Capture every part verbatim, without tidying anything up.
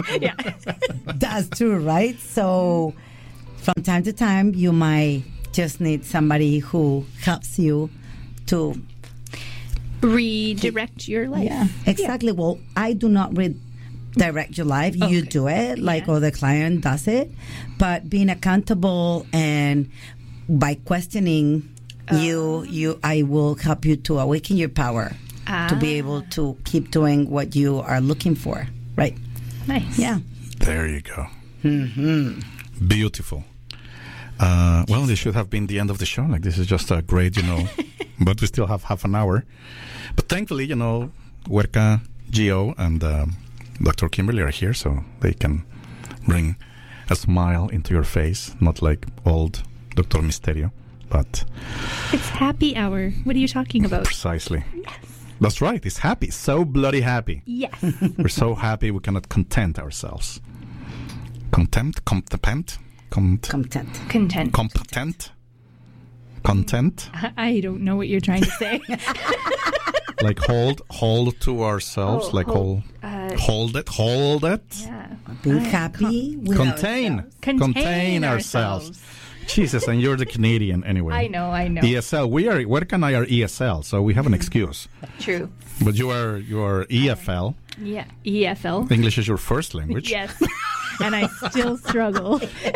Yeah. That's true, right? So from time to time, you might just need somebody who helps you to redirect your life. Yeah, exactly. Yeah. Well, I do not redirect your life. Okay. You do it, like yeah. or the client does it. But being accountable and by questioning uh, you, you, I will help you to awaken your power ah. to be able to keep doing what you are looking for. Right. Nice. Yeah. There you go. Mm-hmm. Beautiful. Uh, well, this should have been the end of the show. Like, this is just a great, you know, but we still have half an hour. But thankfully, you know, Huerca, Gio, and um, Doctor Kimberly are here, so they can bring a smile into your face, not like old Doctor Misterio, but... It's happy hour. What are you talking about? Precisely. Yes. That's right. It's happy. So bloody happy. Yes. We're so happy we cannot content ourselves. Contempt? Contempt? Cont- Content. Content. Competent? Content? I don't know what you're trying to say. Like hold, hold to ourselves. Oh, like hold, hold, uh, hold it, hold it. Yeah. Be happy. With contain, ourselves. contain, contain ourselves. ourselves. Jesus, and you're the Canadian anyway. I know, I know. E S L. We are. Huerca and I are E S L, so we have an excuse. True. But you are you are E F L. Yeah, E F L. English is your first language. Yes. And I still struggle.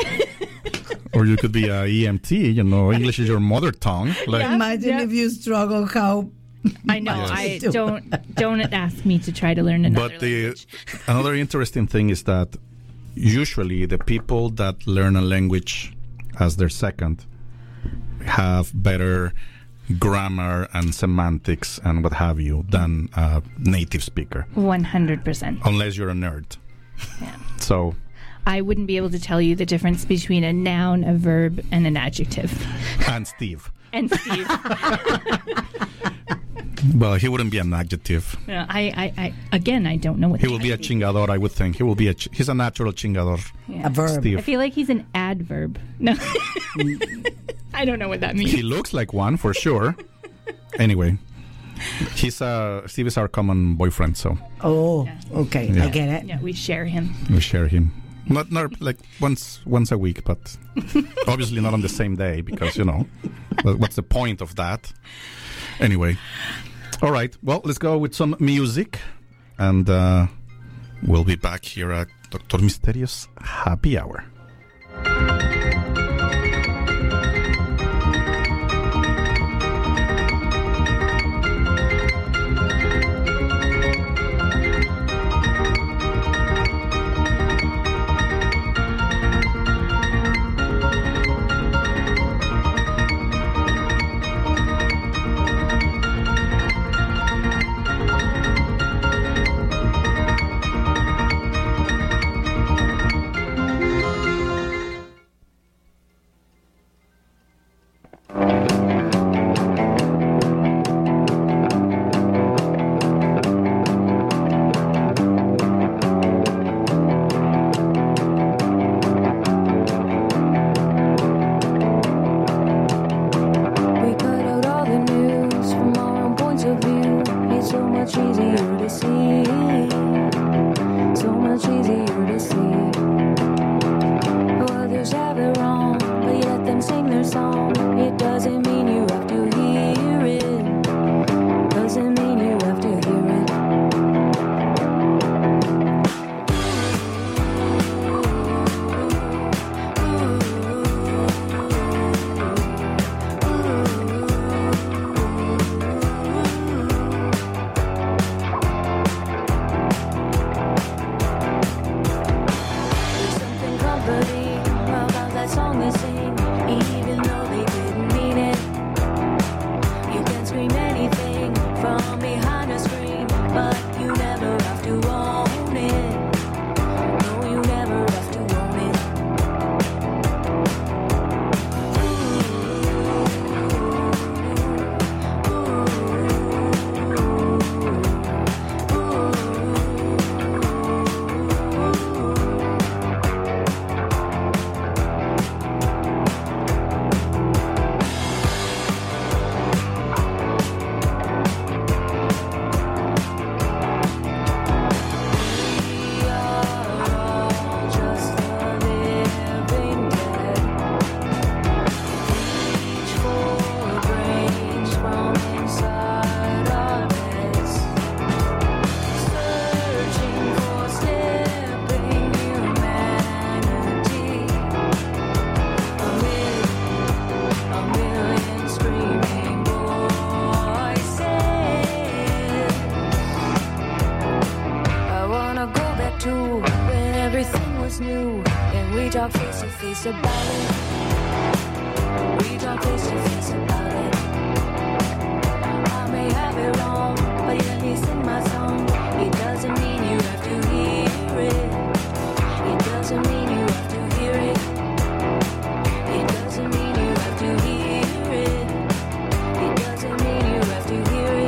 Or you could be a E M T, you know, English is your mother tongue. Like, yeah, imagine yeah. if you struggle, how... I know, yes. I don't don't ask me to try to learn another But the, language. Another interesting thing is that usually the people that learn a language as their second have better grammar and semantics and what have you than a native speaker. one hundred percent. Unless you're a nerd. Yeah. So... I wouldn't be able to tell you the difference between a noun, a verb, and an adjective. And Steve. And Steve. Well, he wouldn't be an adjective. No, I, I, I, again, I don't know what he will be a chingador, I would think. He will be a, ch- he's a natural chingador. Yeah. A verb. Steve. I feel like he's an adverb. No. I don't know what that means. He looks like one, for sure. Anyway. He's uh, Steve is our common boyfriend, so. Oh, yeah. Okay. Yeah. I get it. Yeah, we share him. We share him. Not, not like once once a week, but obviously not on the same day because, you know, what's the point of that? Anyway. All right. Well, let's go with some music. And uh, we'll be back here at Doctor Misterio's Happy Hour. Something comforting about that song they sing, even though they didn't everything was new, and we talked face to face about it. We talked face to face about it. I may have it wrong, but let me sing my song. It doesn't mean you have to hear it. It doesn't mean you have to hear it. It doesn't mean you have to hear it. It doesn't mean you have to hear it.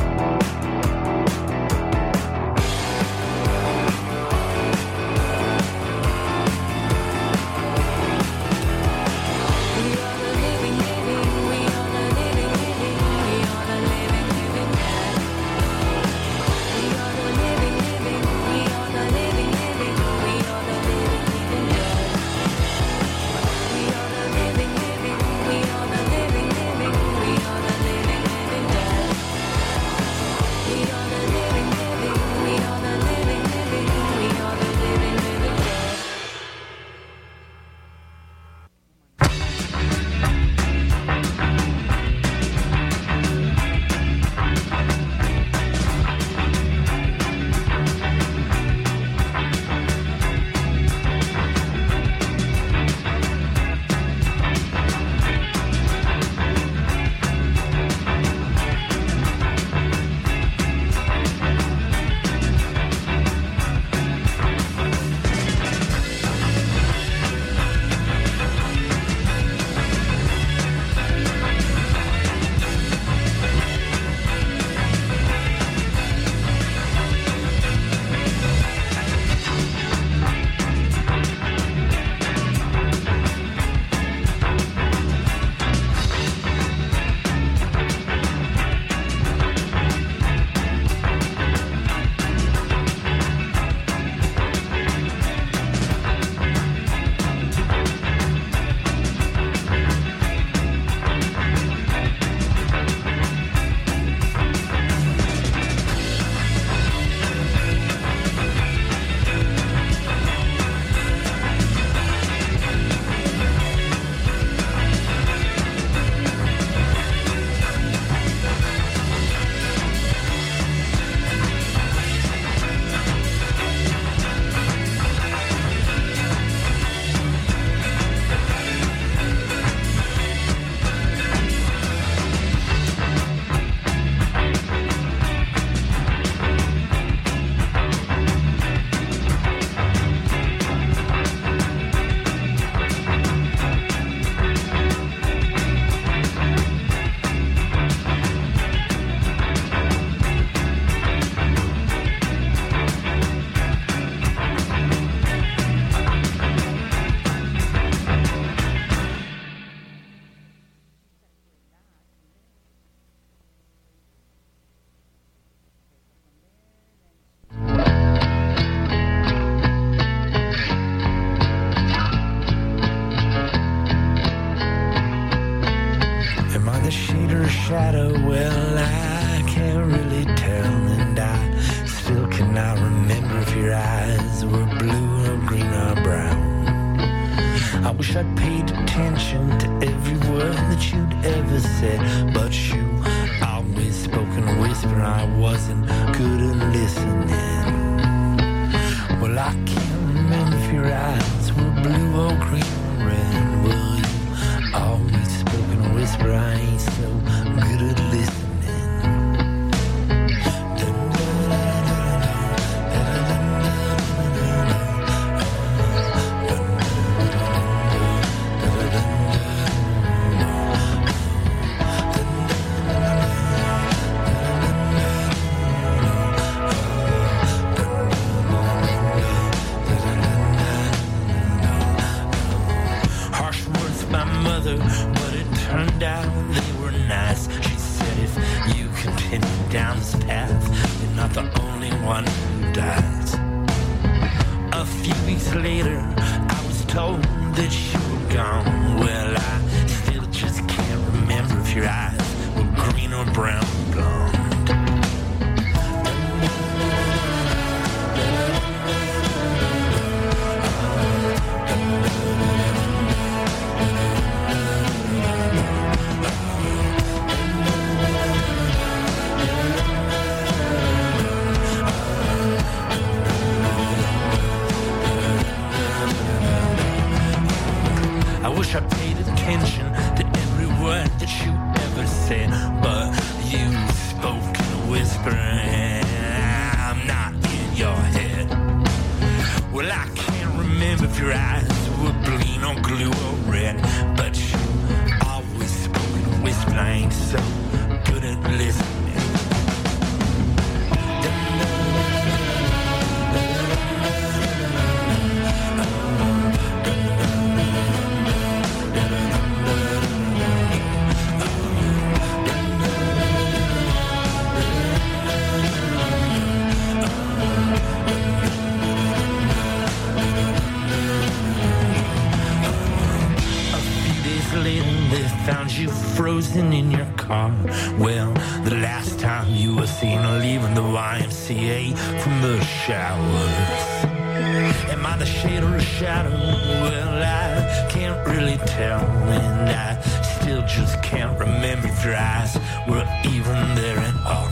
shadow, well, I can't really tell, and I still cannot remember if your eyes were blue or green or brown. I wish I'd paid attention to every word that you'd ever said, but you always spoke in a whisper. I wasn't good at listening. Well, I can't remember if your eyes were blue or green or red. Well, you always spoke in a whisper. I ain't so good at listening. But it turned out they were nice. She said, if you continue down this path, you're not the only one who dies. A few weeks later, I was told that you were gone. Well, I still just can't remember if your eyes were green or brown or blonde. wish I paid attention to every word that you ever said, but you spoke in a whisper and I'm not in your head. Well, I can't remember if your eyes were green or blue or red, but you always spoke in a whisper. I ain't so good at listening. They found you frozen in your car. Well, the last time you were seen leaving the Y M C A from the showers. Am I the shade or a shadow? Well, I can't really tell, and I still just can't remember if your eyes were even there at all.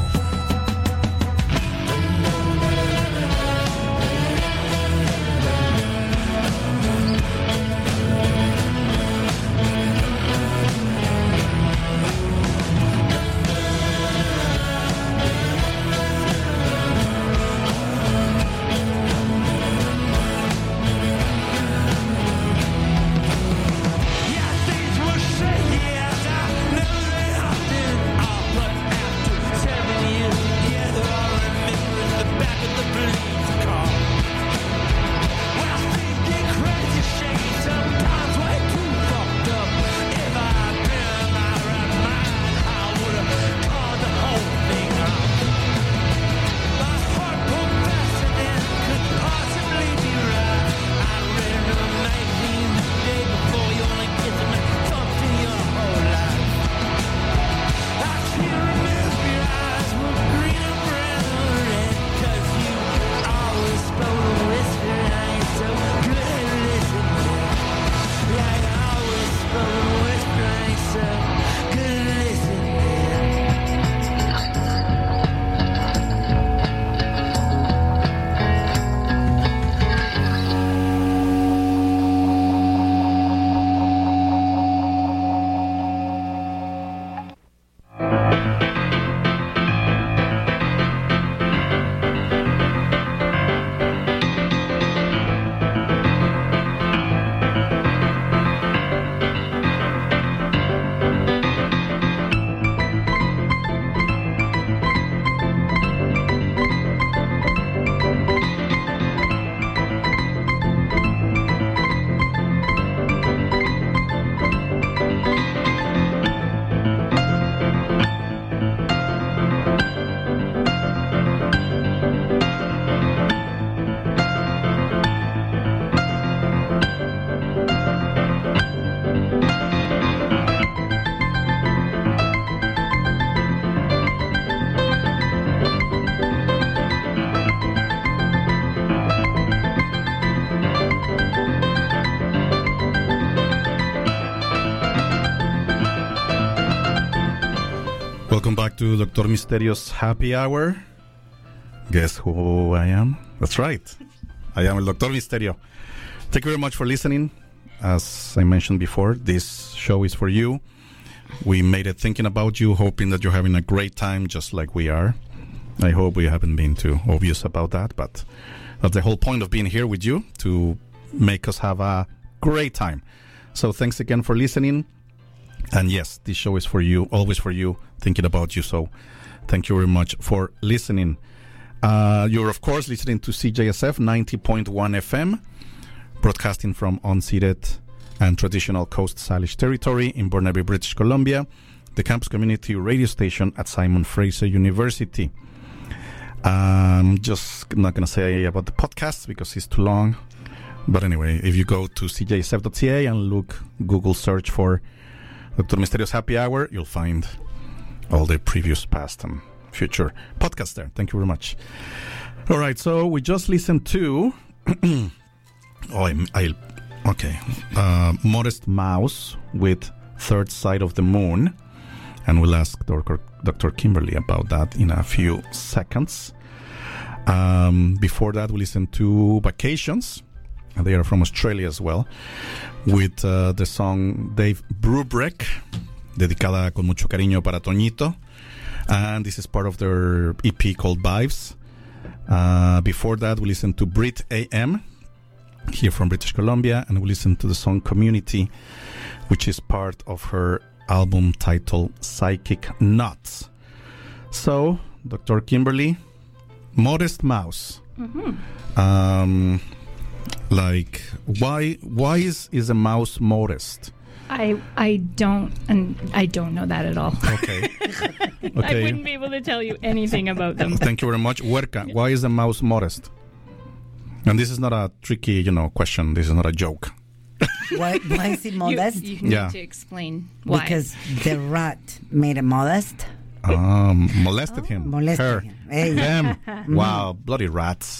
Welcome back to Doctor Misterio's Happy Hour. Guess who I am? That's right. I am El Doctor Misterio. Thank you very much for listening. As I mentioned before, this show is for you. We made it thinking about you, hoping that you're having a great time just like we are. I hope we haven't been too obvious about that, but that's the whole point of being here with you, to make us have a great time. So thanks again for listening. And yes, this show is for you, always for you, thinking about you. So thank you very much for listening. Uh, you're, of course, listening to C J S F ninety point one F M, broadcasting from unceded and traditional Coast Salish territory in Burnaby, British Columbia, the campus community radio station at Simon Fraser University. I'm just not going to say about the podcast because it's too long. But anyway, if you go to c j s f dot c a and look, Google search for Doctor Misterio's Happy Hour, you'll find all the previous, past, and future podcasts there. Thank you very much. All right, so we just listened to... oh, I... I okay. Uh, Modest Mouse with Third Side of the Moon. And we'll ask Doctor Doctor Kimberly about that in a few seconds. Um, before that, we listened to Vacations They are from Australia as well, with uh, the song Dave Brubeck, dedicada con mucho cariño para Toñito. And this is part of their E P called Vibes. Uh, before that, we listened to Brit A M, here from British Columbia, and we listened to the song Community, which is part of her album titled Psychic Nuts. So, Doctor Kimberly, Modest Mouse. Mm-hmm. Um, like, why why is, is a mouse modest? I I don't and I don't know that at all. Okay. Okay. I wouldn't be able to tell you anything about them. Thank you very much. Huerca, why is a mouse modest? And this is not a tricky, you know, question. This is not a joke. Why, why is he modest? You, you need Yeah. to explain why. Because the rat made him modest. Um, molested him. Molested Her. him. Hey. Them. Wow, bloody rats.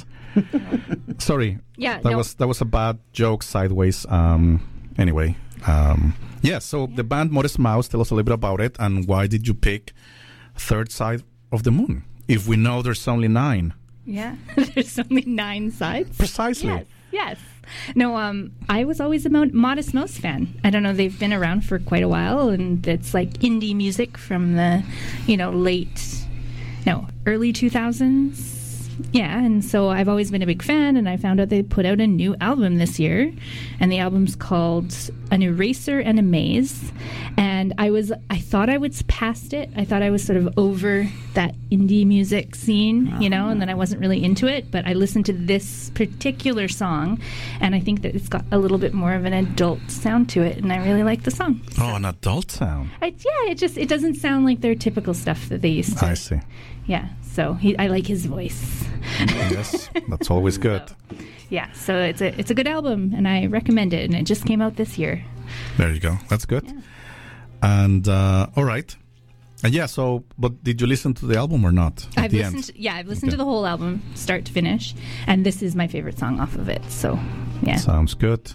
Sorry. Yeah, That no. was that was a bad joke sideways. Um, anyway. Um, yeah, so the band Modest Mouse, tell us a little bit about it, and why did you pick Third Side of the Moon? If we know there's only nine. Yeah, there's only nine sides. Precisely. Yes, yes. No, um, I was always a Mo- Modest Mouse fan. I don't know, they've been around for quite a while, and it's like indie music from the, you know, late, no, early two thousands. Yeah, and so I've always been a big fan, and I found out they put out a new album this year, and the album's called An Eraser and a Maze. And I was, I thought I was past it. I thought I was sort of over that indie music scene, you know, and then I wasn't really into it. But I listened to this particular song, and I think that it's got a little bit more of an adult sound to it, and I really like the song. Oh, an adult sound. I, yeah, it just it doesn't sound like their typical stuff that they used to. I see. Yeah, so he, I like his voice. Yes, that's always good. Yeah, so it's a it's a good album, and I recommend it. And it just came out this year. There you go. That's good. And uh, all right. And yeah, so but did you listen to the album or not? At I've the listened. end? To, yeah, I've listened Okay. to the whole album, start to finish, and this is my favorite song off of it. So, yeah. Sounds good.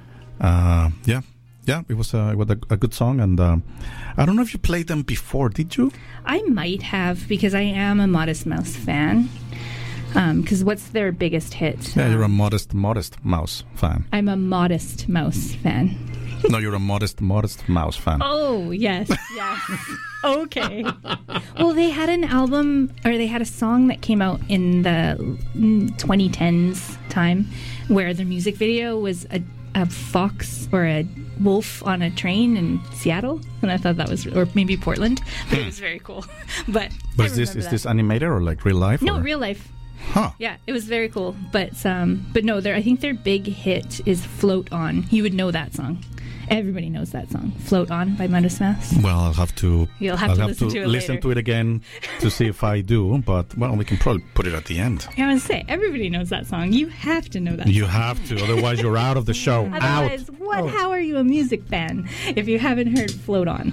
Uh, yeah, yeah. It was a it was a, a good song, and um, I don't know if you played them before. Did you? I might have because I am a Modest Mouse fan. Because what's their biggest hit? Yeah, you're a Um, modest, modest mouse fan. I'm a Modest Mouse fan. No, you're a modest, modest mouse fan. Oh, yes, yes. Okay. Well, they had an album, or they had a song that came out in the mm, twenty tens time where the music video was a, a fox or a wolf on a train in Seattle. And I thought that was, or maybe Portland, but it was very cool. But, But I is this remember is that. this animated or like real life? No, or? real life. Huh. Yeah, it was very cool. But um, but no, their I think their big hit is "Float On." You would know that song. Everybody knows that song, "Float On" by Modest Mouse. Well, I'll have to. You'll have I'll to have listen to, to it listen later. to it again to see if I do. But well, we can probably put it at the end. I was say everybody knows that song. You have to know that. You song. have to, otherwise you're out of the show. Out. Otherwise, what? How are you a music fan if you haven't heard "Float On"?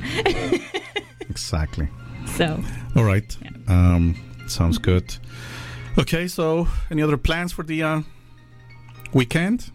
Exactly. So All right. Um, sounds good. Okay, so any other plans for the uh, weekend?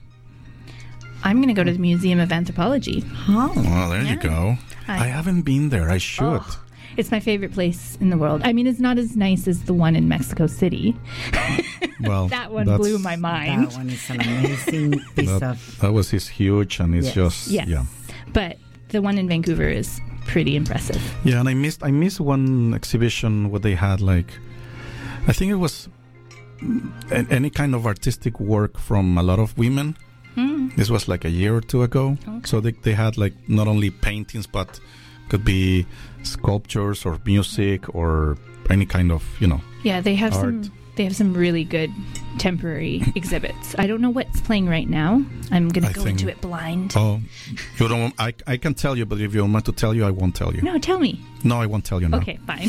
I'm going to go to the Museum of Anthropology. Oh. Well, there you Yeah. go. Hi. I haven't been there. I should. Oh, it's my favorite place in the world. I mean, it's not as nice as the one in Mexico City. Well, That one that's- blew my mind. That one is an amazing piece That, of. that was is huge, and it's Yes. just Yes. yeah, But the one in Vancouver is pretty impressive. yeah. And I missed I missed one exhibition where they had like, I think it was mm, a- any kind of artistic work from a lot of women. Mm. This was like a year or two ago. Okay. So they they had like not only paintings but could be sculptures or music or any kind of you know. Yeah, they have Art. some. They have some really good temporary exhibits. I don't know what's playing right now. I'm gonna I go think- into it blind. Oh, you don't. Want, I I can tell you, but if you want me to tell you, I won't tell you. No, tell me. No, I won't tell you now. Okay, fine.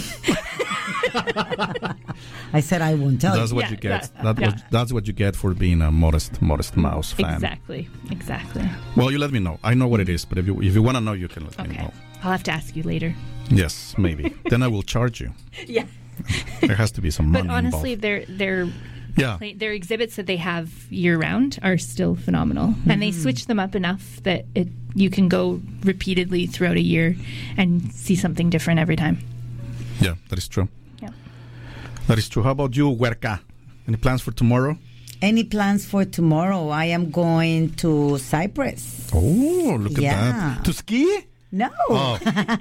I said I won't tell That's you. what Yeah, you get. that- That yeah. was, that's what you get for being a modest, modest mouse fan. Exactly. Exactly. Well, you let me know. I know what it is, but if you if you want to know, you can let me Okay. know. I'll have to ask you later. Yes, maybe. Then I will charge you. Yeah. There has to be some money But honestly, involved. their their Yeah. play- their exhibits that they have year round are still phenomenal, and they switch them up enough that it you can go repeatedly throughout a year and see something different every time. Yeah, that is true. Yeah. That is true. How about you, Huerca? Any plans for tomorrow? Any plans for tomorrow? I am going to Cyprus. Oh, look Yeah. at that. To ski? No. Oh,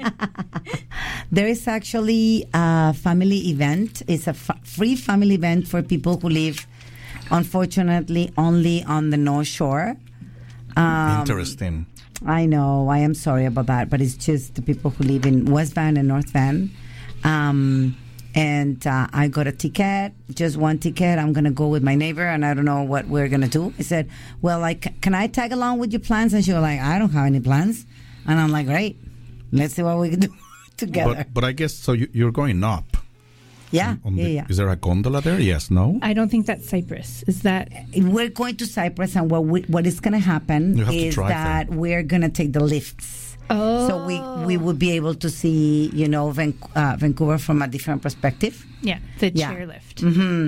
There is actually a family event. It's a f- free family event for people who live, unfortunately, only on the North Shore. Um, interesting. I know. I am sorry about that, but it's just the people who live in West Van and North Van. Um, and uh, I got a ticket, just one ticket. I'm going to go with my neighbor, and I don't know what we're going to do. I said, well, like, can I tag along with your plans? And she was like, I don't have any plans. And I'm like, great. Let's see what we can do together. But, but I guess, so you, you're going up. yeah, On yeah, the- yeah. Is there a gondola there? Yes, no? I don't think that's Cyprus. Is that? We're going to Cyprus, and what we, what is going to happen You have to is drive that there. we're going to take the lifts. Oh. So we we would be able to see, you know, Van, uh, Vancouver from a different perspective. Yeah, the Yeah. chairlift.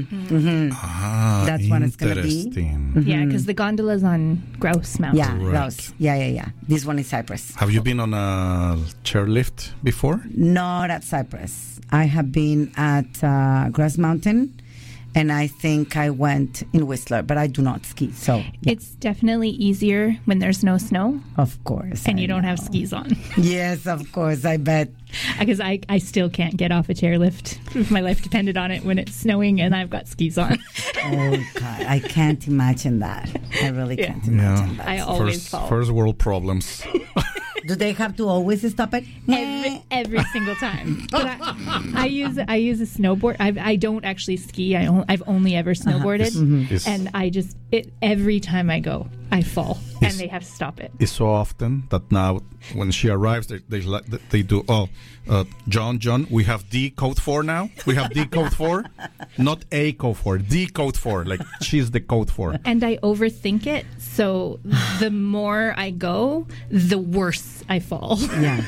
Ah, That's what it's gonna be. interesting. Yeah, because the gondola's on Grouse Mountain. Yeah, Right. those. Yeah, yeah, yeah. This one is Cyprus. Have you been on a chairlift before? Not at Cyprus. I have been at uh, Grass Mountain, and I think I went in Whistler, but I do not ski. So, It's definitely easier when there's no snow of course. and I you don't have know. skis on. Yes, of course. I bet. Because I, I still can't get off a chairlift if my life depended on it when it's snowing and I've got skis on. Oh, God. I can't imagine that. I really Yeah. can't imagine Yeah. that. I always First, fall. first world problems. Do they have to always stop it? Every, every single time. But I, I use I use a snowboard. I've, I don't actually ski. I on, I've only ever snowboarded, It's- and I just it every time I go, I fall, and they have to stop it. It's so often that now when she arrives, they they, like- they do, oh, uh, John, John, we have D code four now. We have D code four, not A code four, D code four. Like she's the code four. And I overthink it, so the more I go, the worse I fall. Yeah.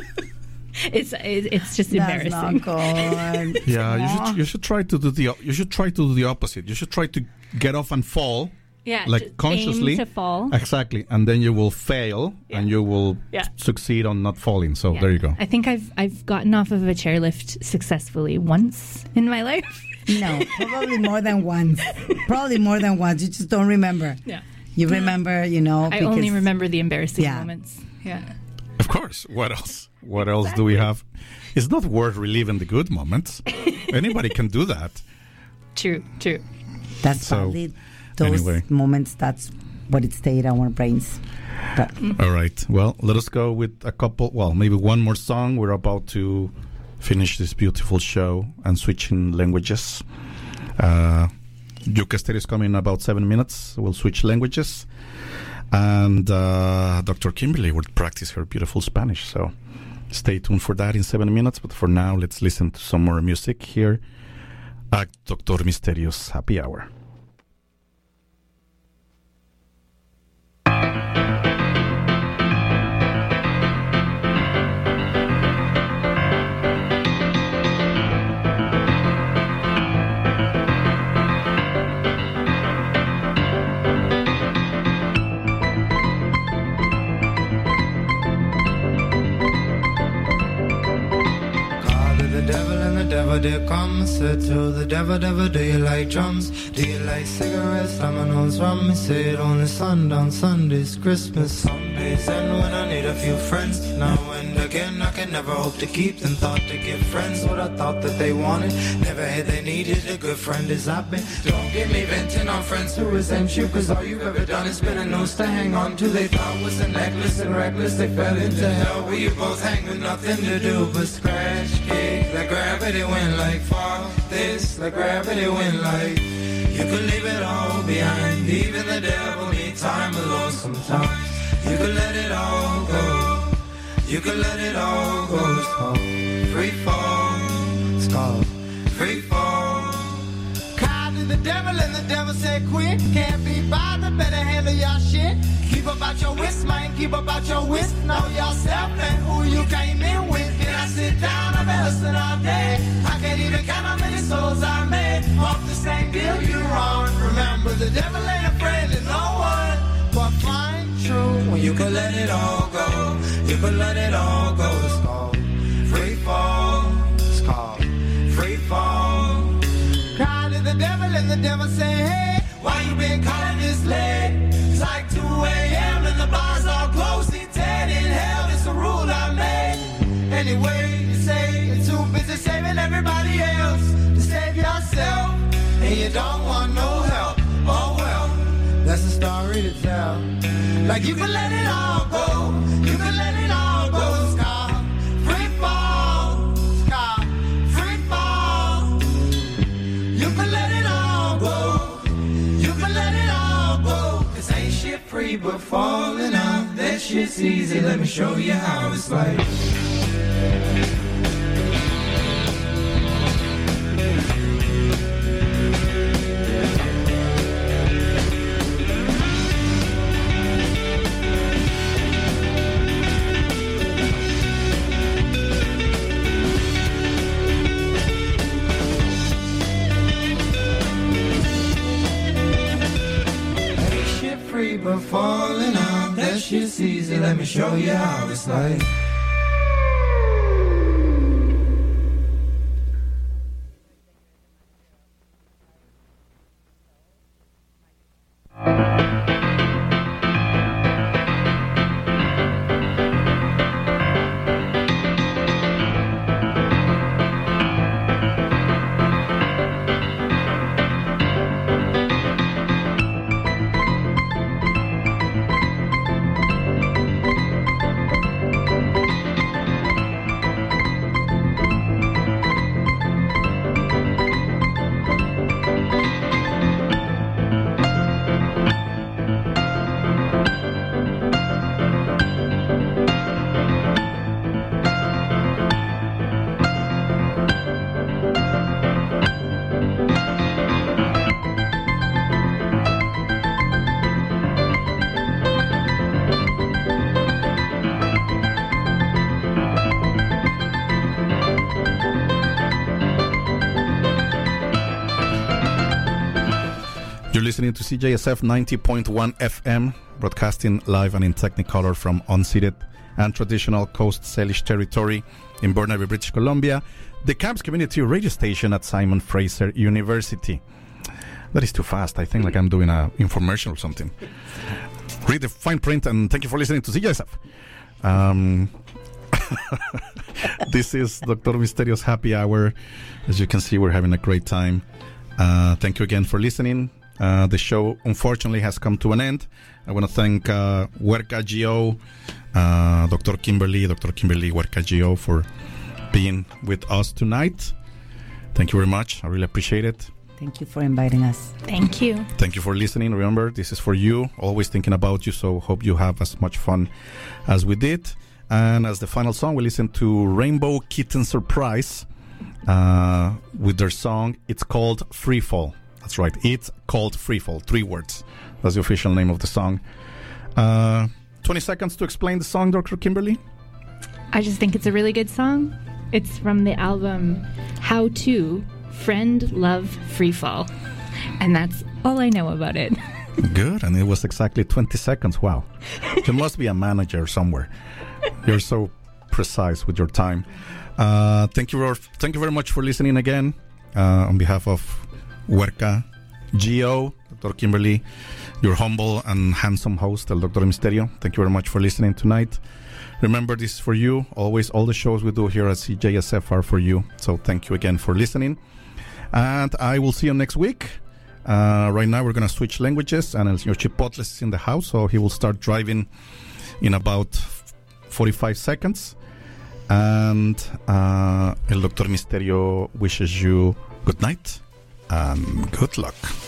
It's it, it's just That's embarrassing. not good. Yeah, you should you should try to do the you should try to do the opposite. You should try to get off and fall. Yeah, like just consciously aim to fall. Exactly, and then you will fail and you will Yeah. succeed on not falling. So Yeah. there you go. I think I've I've gotten off of a chairlift successfully once in my life. No, probably more than once. Probably more than once. You just don't remember. Yeah. You remember, you know. I only because- remember the embarrassing Yeah. moments. Yeah. Of course. What else? What else do we have? It's not worth reliving the good moments. Anybody can do that. True, true. That's So, probably those anyway. moments. That's what it stayed on our brains. But All right. Well, let us go with a couple. Well, maybe one more song. We're about to finish this beautiful show and switching languages. Uh, Yuka Stereo is coming in about seven minutes. We'll switch languages. And uh, Doctor Kimberly will practice her beautiful Spanish. So stay tuned for that in seven minutes. But for now, let's listen to some more music here at Doctor Misterio's Happy Hour. Call to the devil and the devil did come. Said to the devil, devil, do you like drums? Do you like cigarettes, dominoes, rum? He said only sundown Sundays, Christmas Sundays, and when I need a few friends. Now and again I can never hope to keep them. Thought to give friends what I thought that they wanted. Never had they needed a good friend as I've been. Don't get me venting on friends who resent you, cause all you've ever done is been a noose to hang on to. They thought was a necklace and reckless. They fell into hell where you both hang with nothing to do but scratch, kick, like gravity went like fall. This, like gravity went like. You could leave it all behind. Even the devil needs time alone sometimes. You could let it all go. You could let it all go. It's called free fall. It's called free fall. Called to the devil and the devil said quit. Can't be bothered, better handle y'all shit. Keep about your wrist, man, keep about your wrist. Know yourself and who you came in with. Can I sit down? I've been hustling all day. I can't even count how many souls I made. Off the same deal you on. Remember, the devil ain't afraid of no one. But find true when you could let it all go. You could let it all go. It's called free fall. It's called free fall. Cry to the devil and the devil say, hey, Why you been calling this late? It's like two a.m. and the bars all closed. See, ten in hell, it's a rule I made. Anyway, you say you're too busy saving everybody else to save yourself, and you don't want no help. Oh well, that's a story to tell. Like you can let it all go, you can let it all go. Sky, free fall, sky, free fall. You can let it all go, you can let it all go. Cause ain't shit free but falling out. That shit's easy, let me show you how it's like. But falling out, that shit's easy, let me show you how it's like. Listening to C J S F ninety point one F M, broadcasting live and in Technicolor from unceded and traditional Coast Salish territory in Burnaby, British Columbia, the Camps Community Radio Station at Simon Fraser University. That is too fast. I think like I'm doing an infomercial or something. Read the fine print, and thank you for listening to C J S F. Um, this is Doctor Misterio's Happy Hour. As you can see, we're having a great time. Uh, thank you again for listening. Uh, the show, unfortunately, has come to an end. I want to thank uh, Huerca G O, uh, Doctor Kimberly, Doctor Kimberly Huerca G O, for being with us tonight. Thank you very much. I really appreciate it. Thank you for inviting us. Thank you. Thank you for listening. Remember, this is for you. Always thinking about you, so hope you have as much fun as we did. And as the final song, we listen to Rainbow Kitten Surprise uh, with their song. It's called Free Fall. That's right. It's called Free Fall. Three words. That's the official name of the song. Uh, twenty seconds to explain the song, Doctor Kimberly. I just think it's a really good song. It's from the album How To Friend Love Free Fall. And that's all I know about it. Good. And it was exactly twenty seconds. Wow. You must be a manager somewhere. You're so precise with your time. Uh, thank you for, thank you very much for listening again. Uh, on behalf of Huerca G O, Doctor Kimberly, your humble and handsome host, El Doctor Misterio. Thank you very much for listening tonight. Remember, this is for you. Always, all the shows we do here at C J S F are for you. So thank you again for listening. And I will see you next week. Uh, right now, we're going to switch languages. And El Señor Chipotles is in the house, so he will start driving in about forty-five seconds. And uh, El Doctor Misterio wishes you good night and good luck.